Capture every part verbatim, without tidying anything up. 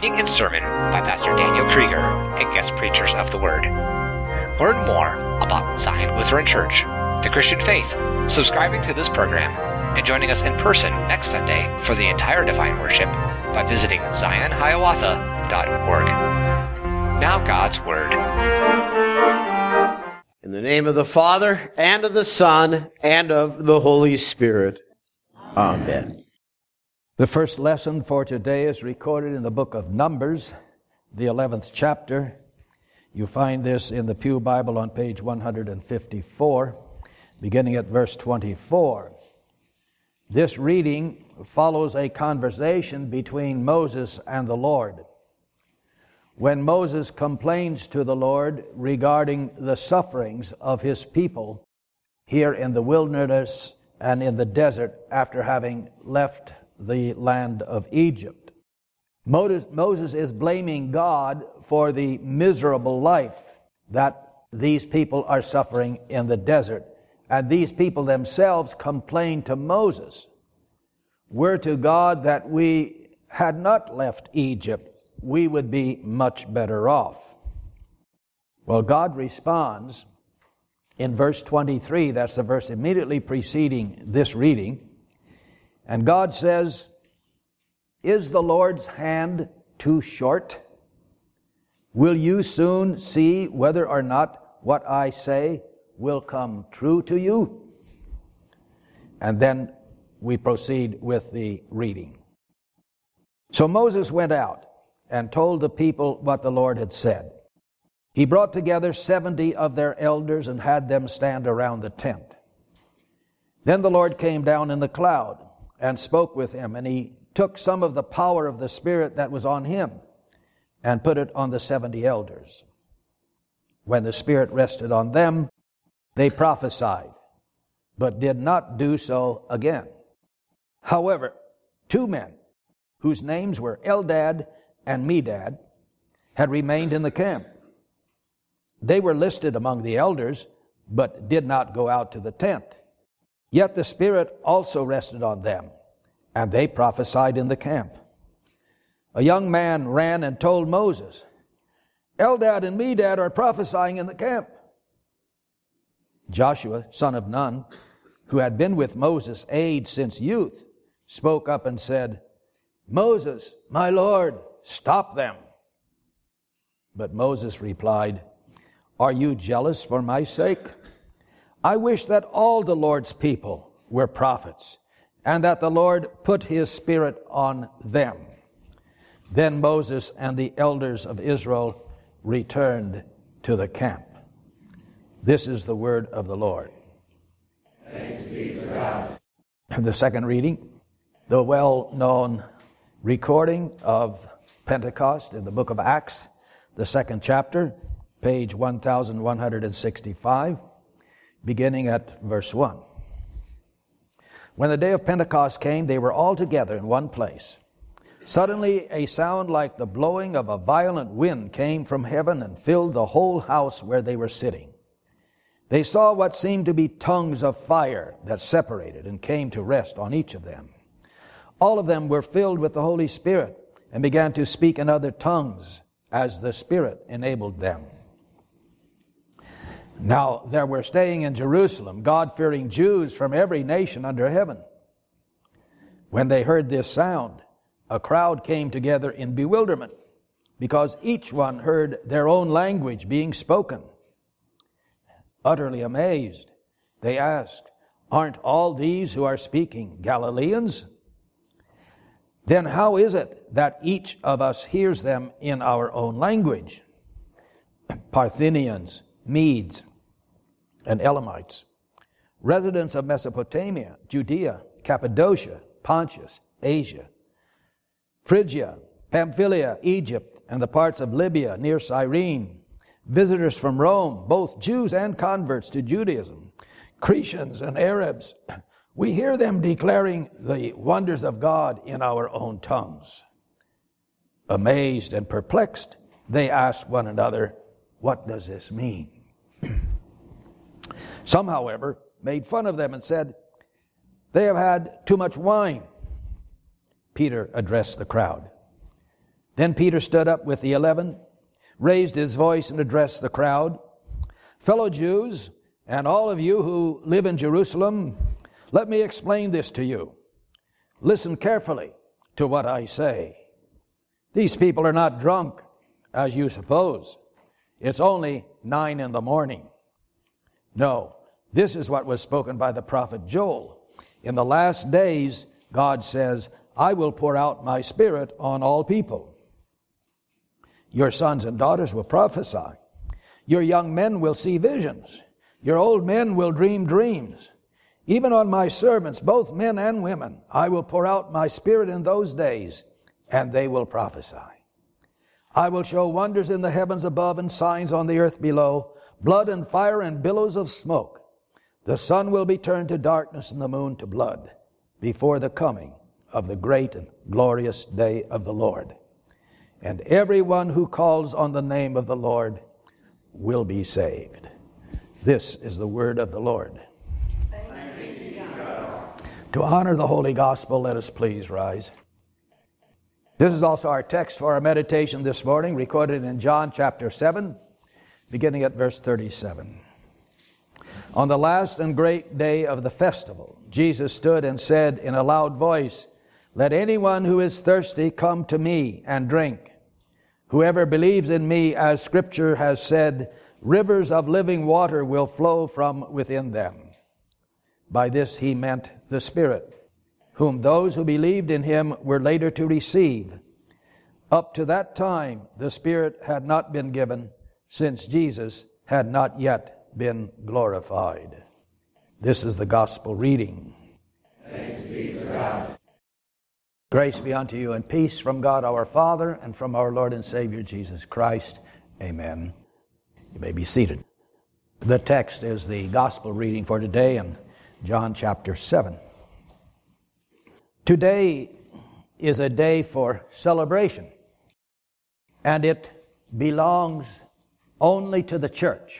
reading and sermon by Pastor Daniel Krieger and guest preachers of the Word. Learn more about Zion Lutheran Church, the Christian faith, subscribing to this program, and joining us in person next Sunday for the entire Divine Worship by visiting zion hiawatha dot org. Now God's Word. In the name of the Father, and of the Son, and of the Holy Spirit. Amen. The first lesson for today is recorded in the book of Numbers, the eleventh chapter. You find this in the Pew Bible on page one fifty-four, beginning at verse twenty-four. This reading follows a conversation between Moses and the Lord. When Moses complains to the Lord regarding the sufferings of his people here in the wilderness and in the desert after having left the land of Egypt. Moses, Moses is blaming God for the miserable life that these people are suffering in the desert. And these people themselves complain to Moses, "Were to God that we had not left Egypt, we would be much better off." Well, God responds in verse twenty-three, that's the verse immediately preceding this reading. And God says, "Is the Lord's hand too short? Will you soon see whether or not what I say will come true to you?" And then we proceed with the reading. So Moses went out and told the people what the Lord had said. He brought together seventy of their elders and had them stand around the tent. Then the Lord came down in the cloud and spoke with him, and he took some of the power of the Spirit that was on him and put it on the seventy elders. When the Spirit rested on them, they prophesied, but did not do so again. However, two men, whose names were Eldad and Medad, had remained in the camp. They were listed among the elders, but did not go out to the tent. Yet the Spirit also rested on them, and they prophesied in the camp. A young man ran and told Moses, "Eldad and Medad are prophesying in the camp." Joshua, son of Nun, who had been with Moses' aid since youth, spoke up and said, "Moses, my Lord, stop them." But Moses replied, "Are you jealous for my sake? I wish that all the Lord's people were prophets, and that the Lord put his Spirit on them." Then Moses and the elders of Israel returned to the camp. This is the word of the Lord. Thanks be to God. The second reading, the well-known recording of Pentecost in the book of Acts, the second chapter, page one thousand one hundred sixty-five, beginning at verse one. When the day of Pentecost came, they were all together in one place. Suddenly a sound like the blowing of a violent wind came from heaven and filled the whole house where they were sitting. They saw what seemed to be tongues of fire that separated and came to rest on each of them. All of them were filled with the Holy Spirit and began to speak in other tongues as the Spirit enabled them. Now there were staying in Jerusalem God-fearing Jews from every nation under heaven. When they heard this sound, a crowd came together in bewilderment, because each one heard their own language being spoken. Utterly amazed, they asked, "Aren't all these who are speaking Galileans? Then how is it that each of us hears them in our own language?" Parthians, Medes, and Elamites, residents of Mesopotamia, Judea, Cappadocia, Pontus, Asia, Phrygia, Pamphylia, Egypt, and the parts of Libya near Cyrene, visitors from Rome, both Jews and converts to Judaism, Cretians and Arabs, we hear them declaring the wonders of God in our own tongues. Amazed and perplexed, they asked one another, "What does this mean?" Some, however, made fun of them and said, "They have had too much wine." Peter addressed the crowd. Then Peter stood up with the eleven, raised his voice and addressed the crowd. Fellow Jews, and all of you who live in Jerusalem, let me explain this to you. Listen carefully to what I say. These people are not drunk, as you suppose. It's only nine in the morning. No, this is what was spoken by the prophet Joel. In the last days, God says, I will pour out my Spirit on all people. Your sons and daughters will prophesy. Your young men will see visions. Your old men will dream dreams. Even on my servants, both men and women, I will pour out my Spirit in those days, and they will prophesy. I will show wonders in the heavens above and signs on the earth below, blood and fire and billows of smoke. The sun will be turned to darkness and the moon to blood before the coming of the great and glorious day of the Lord. And everyone who calls on the name of the Lord will be saved. This is the word of the Lord. Thanks be to God. To honor the Holy Gospel, let us please rise. This is also our text for our meditation this morning, recorded in John chapter seven, beginning at verse thirty-seven. On the last and great day of the festival, Jesus stood and said in a loud voice, Let anyone who is thirsty come to me and drink. Whoever believes in me, as Scripture has said, rivers of living water will flow from within them. By this he meant the Spirit, whom those who believed in him were later to receive. Up to that time, the Spirit had not been given, since Jesus had not yet been glorified. This is the gospel reading. Thanks be to God. Grace be unto you and peace from God our Father and from our Lord and Savior Jesus Christ. Amen. You may be seated. The text is the gospel reading for today in John chapter seven. Today is a day for celebration, and it belongs only to the church.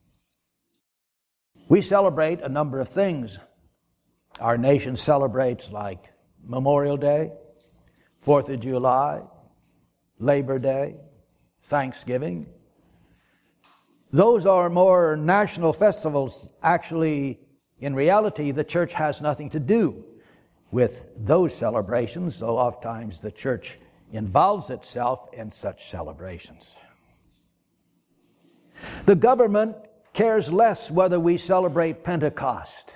We celebrate a number of things. Our nation celebrates like Memorial Day, Fourth of July, Labor Day, Thanksgiving. Those are more national festivals. Actually, in reality, the church has nothing to do with those celebrations, though oftentimes the church involves itself in such celebrations. The government cares less whether we celebrate Pentecost.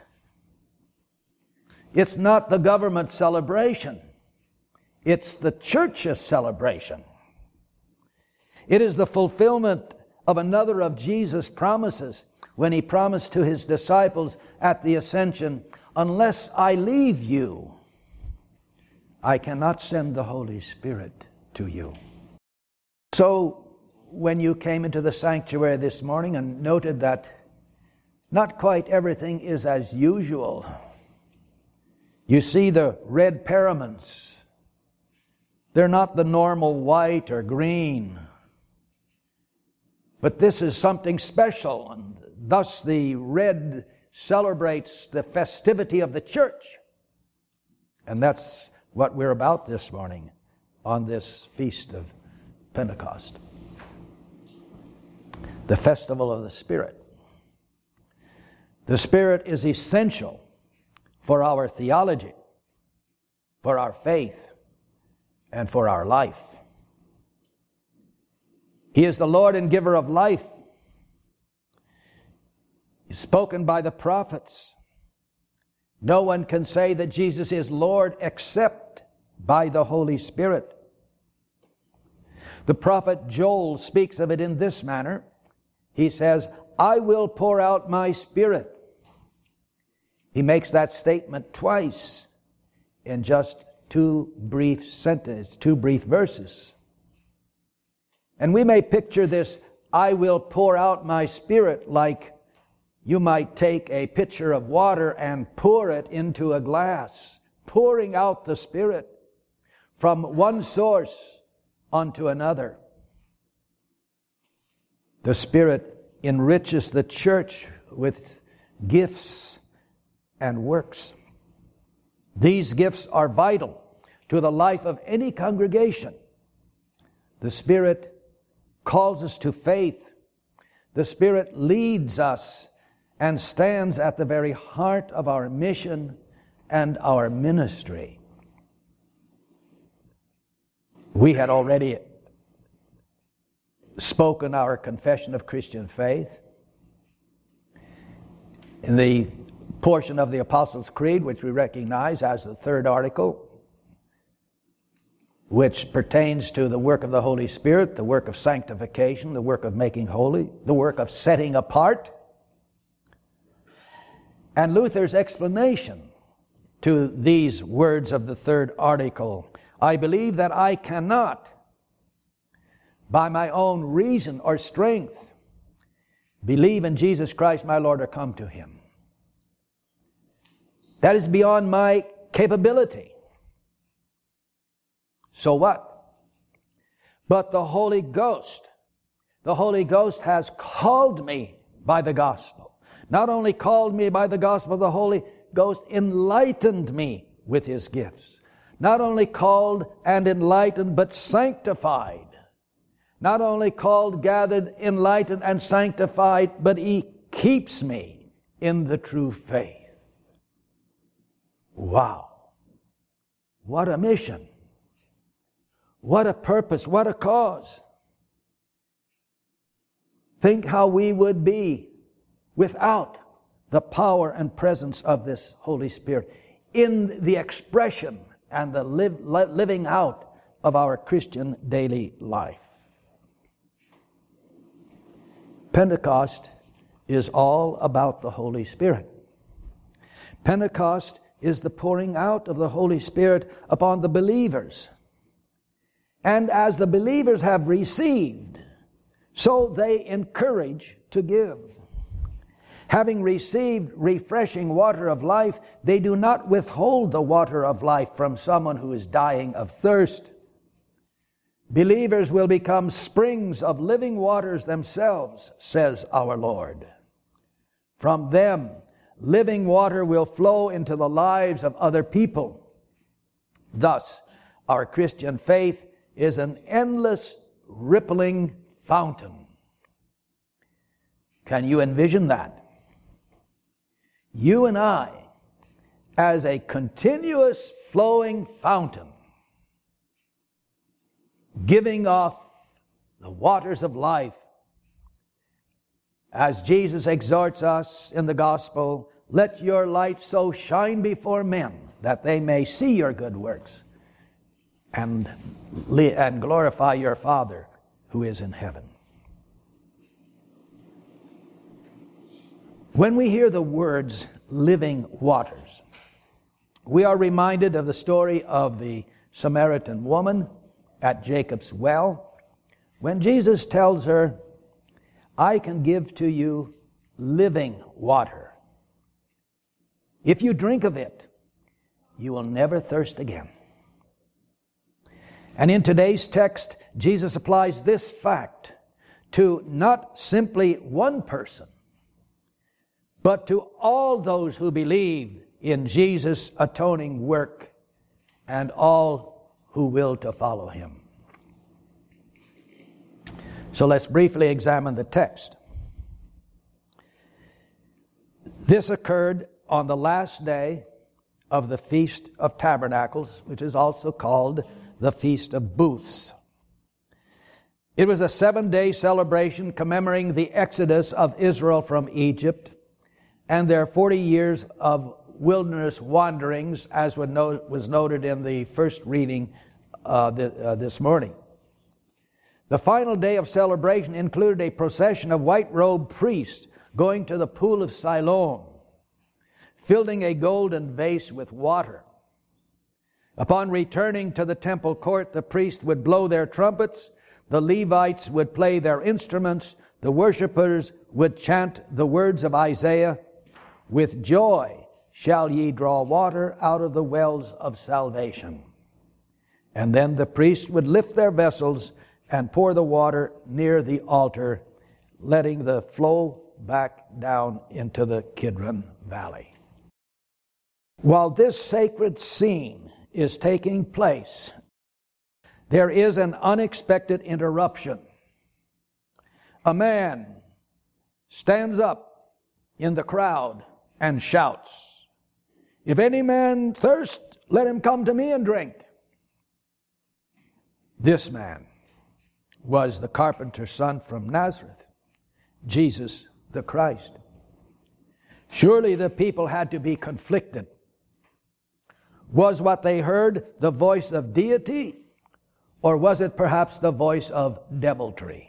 It's not the government's celebration. It's the church's celebration. It is the fulfillment of another of Jesus' promises when he promised to his disciples at the ascension, unless I leave you, I cannot send the Holy Spirit to you. So when you came into the sanctuary this morning and noted that not quite everything is as usual, you see the red paraments. They're not the normal white or green. But this is something special, and thus the red celebrates the festivity of the church. And that's what we're about this morning on this feast of Pentecost. The festival of the Spirit. The Spirit is essential for our theology, for our faith, and for our life. He is the Lord and giver of life. He's spoken by the prophets. No one can say that Jesus is Lord except by the Holy Spirit. The prophet Joel speaks of it in this manner. He says, I will pour out my Spirit. He makes that statement twice in just two brief sentences, two brief verses. And we may picture this, I will pour out my Spirit, like you might take a pitcher of water and pour it into a glass, pouring out the Spirit from one source onto another. The Spirit enriches the church with gifts and works. These gifts are vital to the life of any congregation. The Spirit calls us to faith. The Spirit leads us and stands at the very heart of our mission and our ministry. We had already spoken our confession of Christian faith. In the portion of the Apostles' Creed, which we recognize as the third article, which pertains to the work of the Holy Spirit, the work of sanctification, the work of making holy, the work of setting apart, and Luther's explanation to these words of the third article. I believe that I cannot, by my own reason or strength, believe in Jesus Christ my Lord or come to Him. That is beyond my capability. So what? But the Holy Ghost, the Holy Ghost has called me by the gospel. Not only called me by the gospel, the Holy Ghost enlightened me with His gifts. Not only called and enlightened, but sanctified. Not only called, gathered, enlightened, and sanctified, but He keeps me in the true faith. Wow. What a mission. What a purpose. What a cause. Think how we would be without the power and presence of this Holy Spirit in the expression and the live, living out of our Christian daily life. Pentecost is all about the Holy Spirit. Pentecost is the pouring out of the Holy Spirit upon the believers. And as the believers have received, so they encourage to give. Having received refreshing water of life, they do not withhold the water of life from someone who is dying of thirst. Believers will become springs of living waters themselves, says our Lord. From them, living water will flow into the lives of other people. Thus, our Christian faith is an endless, rippling fountain. Can you envision that? You and I, as a continuous flowing fountain, giving off the waters of life, as Jesus exhorts us in the gospel, let your light so shine before men that they may see your good works and, and glorify your Father who is in heaven. When we hear the words living waters, we are reminded of the story of the Samaritan woman at Jacob's well, when Jesus tells her, I can give to you living water. If you drink of it, you will never thirst again. And in today's text, Jesus applies this fact to not simply one person, but to all those who believe in Jesus' atoning work and all who will to follow Him. So let's briefly examine the text. This occurred on the last day of the Feast of Tabernacles, which is also called the Feast of Booths. It was a seven-day celebration commemorating the exodus of Israel from Egypt and their forty years of wilderness wanderings, as was noted in the first reading uh, this morning. The final day of celebration included a procession of white-robed priests going to the pool of Siloam, filling a golden vase with water. Upon returning to the temple court, the priests would blow their trumpets, the Levites would play their instruments, the worshipers would chant the words of Isaiah, with joy shall ye draw water out of the wells of salvation. And then the priests would lift their vessels and pour the water near the altar, letting the flow back down into the Kidron Valley. While this sacred scene is taking place, there is an unexpected interruption. A man stands up in the crowd and shouts, "If any man thirst, let him come to me and drink." This man was the carpenter's son from Nazareth, Jesus the Christ. Surely the people had to be conflicted. Was what they heard the voice of deity, or was it perhaps the voice of deviltry?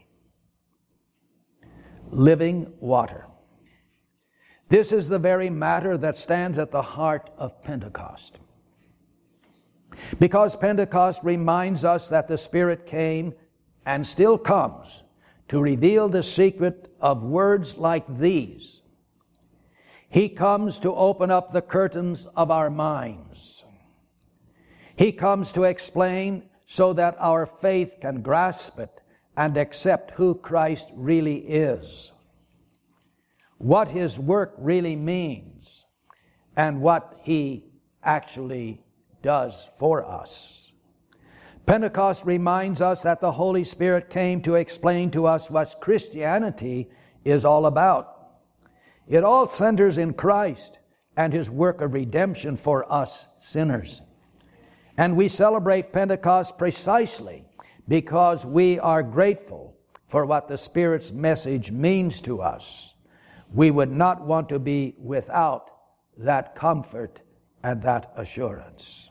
Living water. This is the very matter that stands at the heart of Pentecost. Because Pentecost reminds us that the Spirit came and still comes to reveal the secret of words like these. He comes to open up the curtains of our minds. He comes to explain so that our faith can grasp it and accept who Christ really is, what His work really means, and what He actually does for us. Pentecost reminds us that the Holy Spirit came to explain to us what Christianity is all about. It all centers in Christ and His work of redemption for us sinners. And we celebrate Pentecost precisely because we are grateful for what the Spirit's message means to us. We would not want to be without that comfort and that assurance.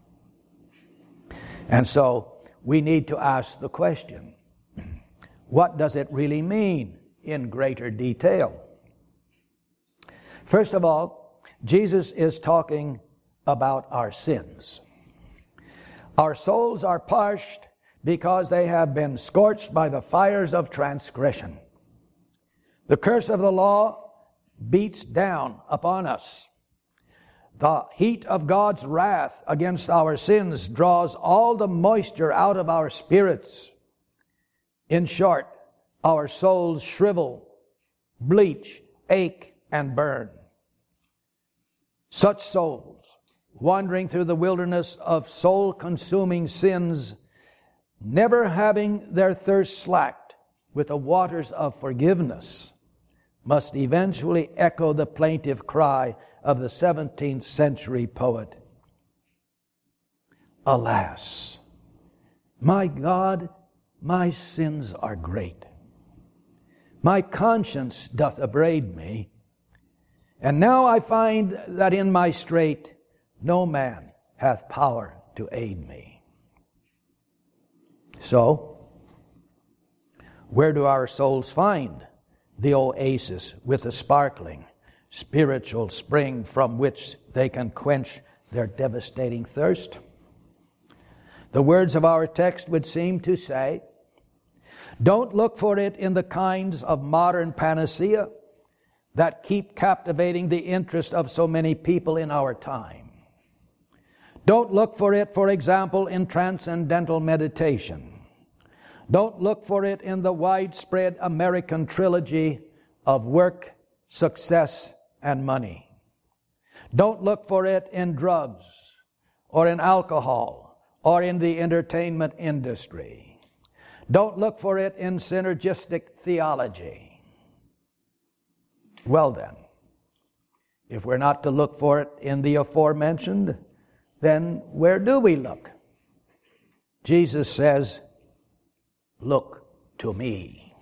And so we need to ask the question, what does it really mean in greater detail? First of all, Jesus is talking about our sins. Our souls are parched because they have been scorched by the fires of transgression. The curse of the law beats down upon us. The heat of God's wrath against our sins draws all the moisture out of our spirits. In short, our souls shrivel, bleach, ache, and burn. Such souls, wandering through the wilderness of soul-consuming sins, never having their thirst slacked with the waters of forgiveness, must eventually echo the plaintive cry of the seventeenth century poet. Alas, my God, my sins are great. My conscience doth upbraid me, and now I find that in my strait no man hath power to aid me. So, where do our souls find the oasis with the sparkling, spiritual spring from which they can quench their devastating thirst? The words of our text would seem to say, don't look for it in the kinds of modern panacea that keep captivating the interest of so many people in our time. Don't look for it, for example, in transcendental meditation. Don't look for it in the widespread American trilogy of work, success, and money. Don't look for it in drugs or in alcohol or in the entertainment industry. Don't look for it in synergistic theology. Well then, if we're not to look for it in the aforementioned, then where do we look? Jesus says, look to me.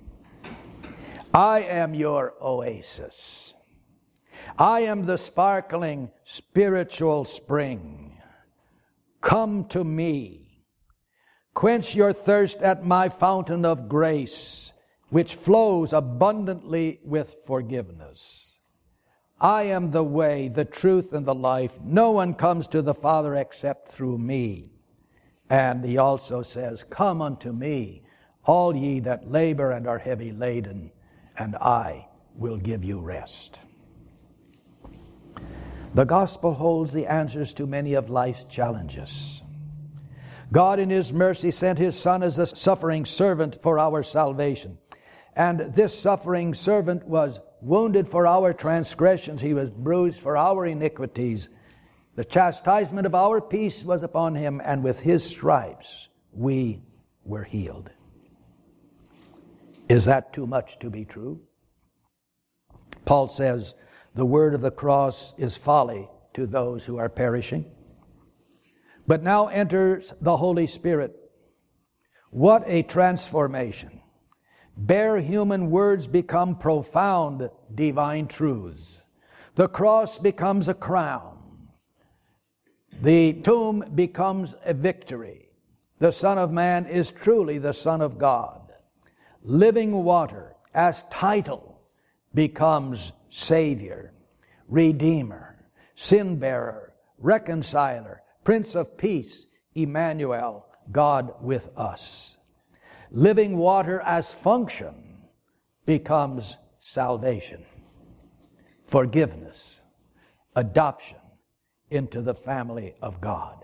I am your oasis. I am the sparkling spiritual spring. Come to me. Quench your thirst at my fountain of grace, which flows abundantly with forgiveness. I am the way, the truth, and the life. No one comes to the Father except through me. And he also says, come unto me, all ye that labor and are heavy laden, and I will give you rest. The gospel holds the answers to many of life's challenges. God in His mercy sent His Son as a suffering servant for our salvation. And this suffering servant was wounded for our transgressions. He was bruised for our iniquities. The chastisement of our peace was upon Him, and with His stripes we were healed. Is that too much to be true? Paul says, the word of the cross is folly to those who are perishing. But now enters the Holy Spirit. What a transformation. Bare human words become profound divine truths. The cross becomes a crown. The tomb becomes a victory. The Son of Man is truly the Son of God. Living water as title becomes Savior, Redeemer, Sin-bearer, Reconciler, Prince of Peace, Emmanuel, God with us. Living water as function becomes salvation, forgiveness, adoption into the family of God.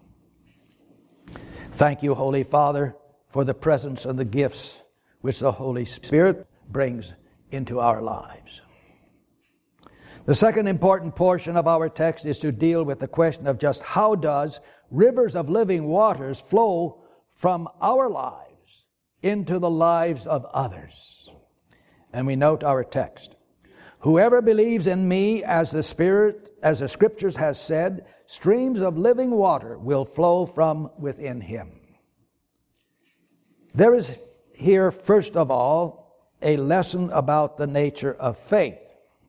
Thank you, Holy Father, for the presence and the gifts which the Holy Spirit brings into our lives. The second important portion of our text is to deal with the question of just how does rivers of living waters flow from our lives into the lives of others. And we note our text. Whoever believes in me, as the Spirit, as the Scriptures has said, streams of living water will flow from within him. There is here, first of all, a lesson about the nature of faith.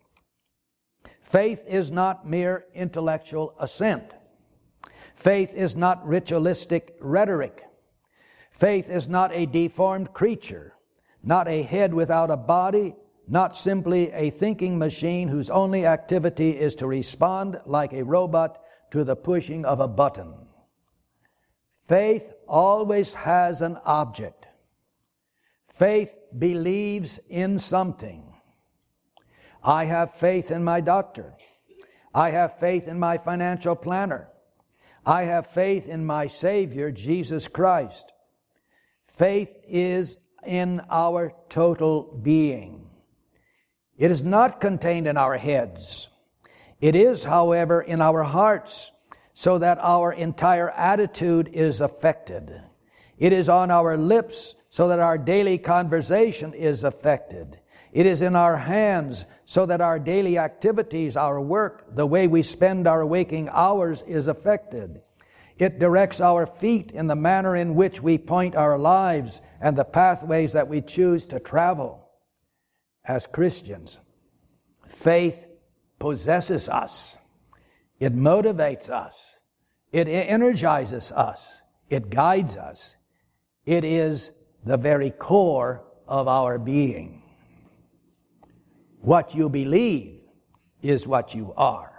Faith is not mere intellectual assent. Faith is not ritualistic rhetoric. Faith is not a deformed creature, not a head without a body, not simply a thinking machine whose only activity is to respond like a robot to the pushing of a button. Faith always has an object. Faith believes in something. I have faith in my doctor. I have faith in my financial planner. I have faith in my Savior, Jesus Christ. Faith is in our total being. It is not contained in our heads. It is, however, in our hearts, so that our entire attitude is affected. It is on our lips, so that our daily conversation is affected. It is in our hands, so that our daily activities, our work, the way we spend our waking hours is affected. It directs our feet in the manner in which we point our lives and the pathways that we choose to travel. As Christians, faith possesses us. It motivates us. It energizes us. It guides us. It is the very core of our being. What you believe is what you are.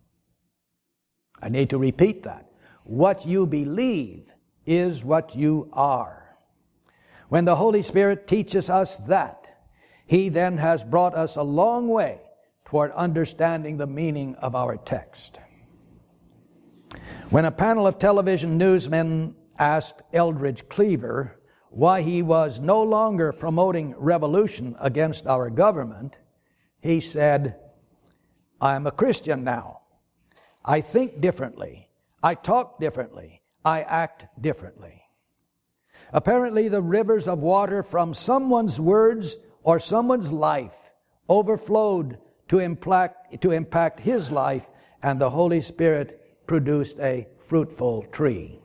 I need to repeat that. What you believe is what you are. When the Holy Spirit teaches us that, He then has brought us a long way toward understanding the meaning of our text. When a panel of television newsmen asked Eldridge Cleaver why he was no longer promoting revolution against our government, he said, I am a Christian now. I think differently. I talk differently. I act differently. Apparently, the rivers of water from someone's words or someone's life overflowed to impact, to impact his life, and the Holy Spirit produced a fruitful tree.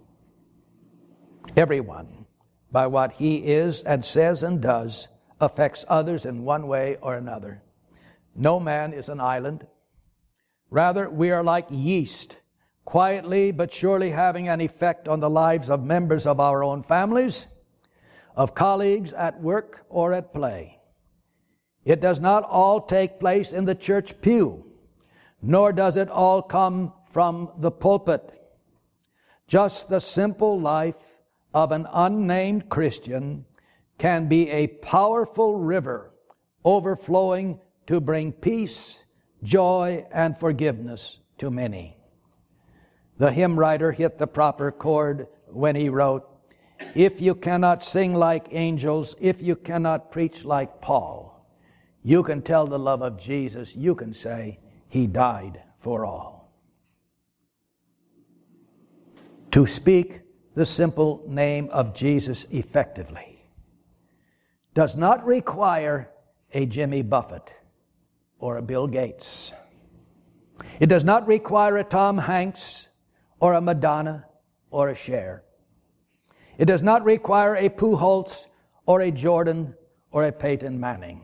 Everyone, by what he is and says and does, affects others in one way or another. No man is an island. Rather, we are like yeast, quietly but surely having an effect on the lives of members of our own families, of colleagues at work or at play. It does not all take place in the church pew, nor does it all come from the pulpit. Just the simple life of an unnamed Christian can be a powerful river overflowing to bring peace, joy, and forgiveness to many. The hymn writer hit the proper chord when he wrote, if you cannot sing like angels, if you cannot preach like Paul, you can tell the love of Jesus. You can say, He died for all. To speak the simple name of Jesus effectively does not require a Jimmy Buffett or a Bill Gates. It does not require a Tom Hanks or a Madonna or a Cher. It does not require a Pujols or a Jordan or a Peyton Manning.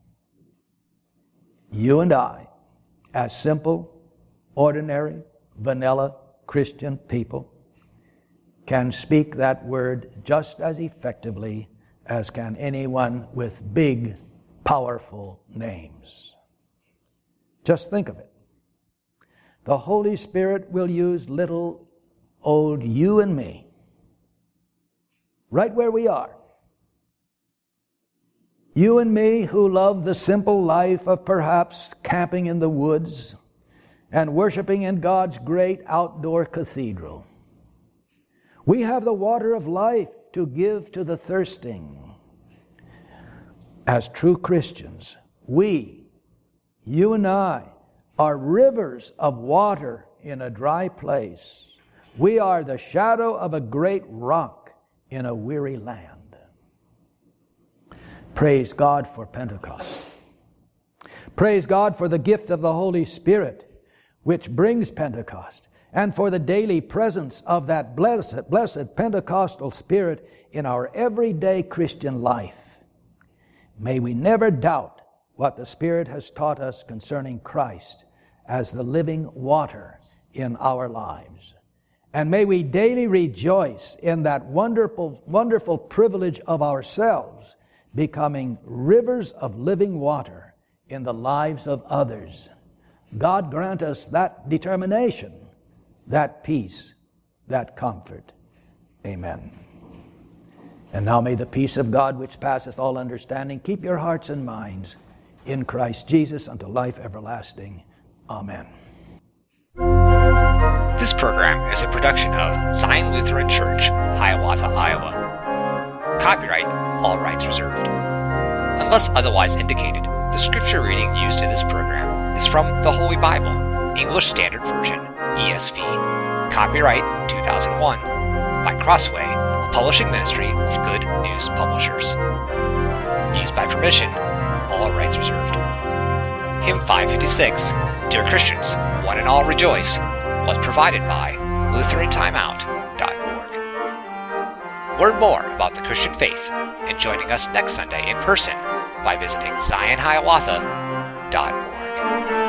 You and I, as simple, ordinary, vanilla Christian people, can speak that word just as effectively as can anyone with big, powerful names. Just think of it. The Holy Spirit will use little old you and me, right where we are. You and me who love the simple life of perhaps camping in the woods and worshiping in God's great outdoor cathedral. We have the water of life to give to the thirsting. As true Christians, we, you and I, are rivers of water in a dry place. We are the shadow of a great rock in a weary land. Praise God for Pentecost. Praise God for the gift of the Holy Spirit, which brings Pentecost, and for the daily presence of that blessed, blessed Pentecostal Spirit in our everyday Christian life. May we never doubt what the Spirit has taught us concerning Christ as the living water in our lives. And may we daily rejoice in that wonderful, wonderful privilege of ourselves becoming rivers of living water in the lives of others. God grant us that determination, that peace, that comfort. Amen. And now may the peace of God, which passeth all understanding, keep your hearts and minds in Christ Jesus unto life everlasting. Amen. This program is a production of Zion Lutheran Church, Hiawatha, Iowa. Copyright, all rights reserved. Unless otherwise indicated, the scripture reading used in this program is from the Holy Bible, English Standard Version, E S V. Copyright two thousand one by Crossway, a publishing ministry of Good News Publishers. Used by permission, all rights reserved. Hymn five fifty-six, Dear Christians, One and All Rejoice, was provided by Lutheran Timeout dot org. Learn more about the Christian faith and joining us next Sunday in person by visiting Zion Hiawatha dot org.